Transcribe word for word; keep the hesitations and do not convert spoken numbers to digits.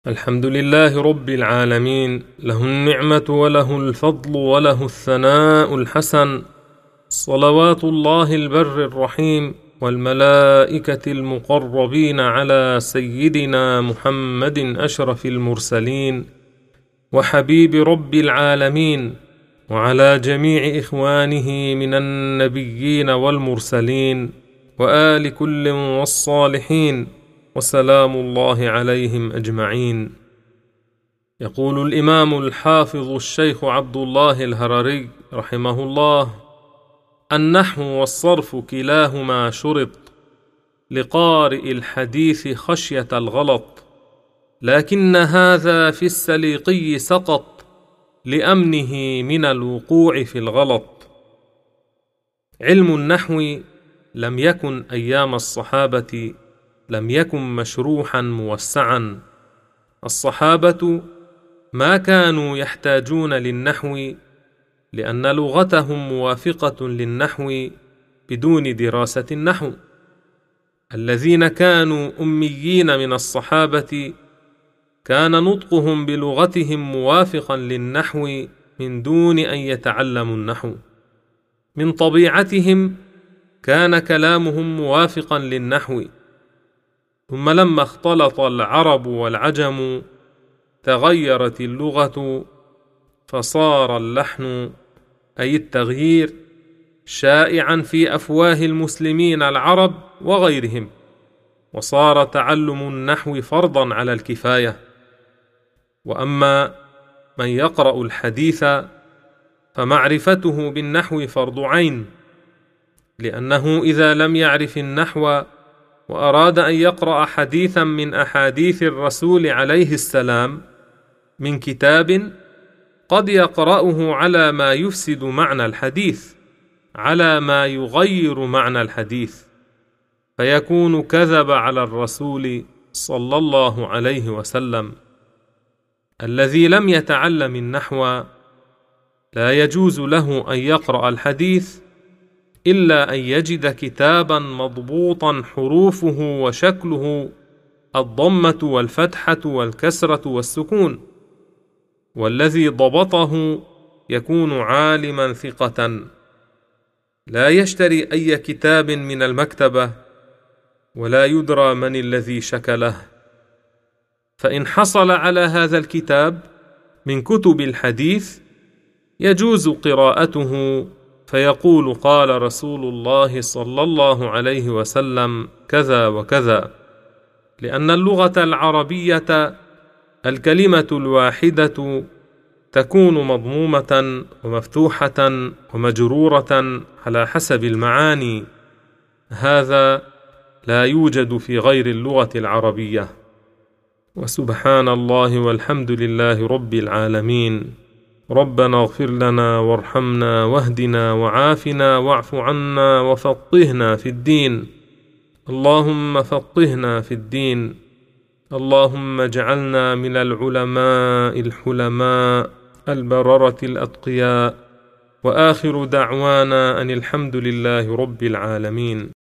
الحمد لله رب العالمين، له النعمة وله الفضل وله الثناء الحسن، صلوات الله البر الرحيم والملائكة المقربين على سيدنا محمد أشرف المرسلين وحبيب رب العالمين، وعلى جميع إخوانه من النبيين والمرسلين وآل كل والصالحين، وسلام الله عليهم أجمعين. يقول الإمام الحافظ الشيخ عبد الله الهرري رحمه الله: النحو والصرف كلاهما شرط لقارئ الحديث خشية الغلط، لكن هذا في السليقي سقط لأمنه من الوقوع في الغلط. علم النحو لم يكن أيام الصحابة لم يكن مشروحا موسعا. الصحابة ما كانوا يحتاجون للنحو لأن لغتهم موافقة للنحو بدون دراسة النحو. الذين كانوا أميين من الصحابة كان نطقهم بلغتهم موافقا للنحو من دون أن يتعلموا النحو. من طبيعتهم كان كلامهم موافقا للنحو، ثم لما اختلط العرب والعجم تغيرت اللغة، فصار اللحن أي التغيير شائعا في أفواه المسلمين العرب وغيرهم، وصار تعلم النحو فرضا على الكفاية. وأما من يقرأ الحديث فمعرفته بالنحو فرض عين، لأنه إذا لم يعرف النحو وأراد أن يقرأ حديثا من أحاديث الرسول عليه السلام من كتاب، قد يقرأه على ما يفسد معنى الحديث، على ما يغير معنى الحديث، فيكون كذب على الرسول صلى الله عليه وسلم. الذي لم يتعلم النحو لا يجوز له أن يقرأ الحديث إلا أن يجد كتابا مضبوطا حروفه وشكله الضمة والفتحة والكسرة والسكون، والذي ضبطه يكون عالما ثقة، لا يشتري أي كتاب من المكتبة ولا يدرى من الذي شكله. فإن حصل على هذا الكتاب من كتب الحديث يجوز قراءته، فيقول: قال رسول الله صلى الله عليه وسلم كذا وكذا، لأن اللغة العربية الكلمة الواحدة تكون مضمومة ومفتوحة ومجرورة على حسب المعاني، هذا لا يوجد في غير اللغة العربية. وسبحان الله والحمد لله رب العالمين. ربنا اغفر لنا وارحمنا واهدنا وعافنا واعف عنا وفقهنا في الدين. اللهم فقهنا في الدين. اللهم اجعلنا من العلماء الحلماء البررة الأتقياء. وآخر دعوانا أن الحمد لله رب العالمين.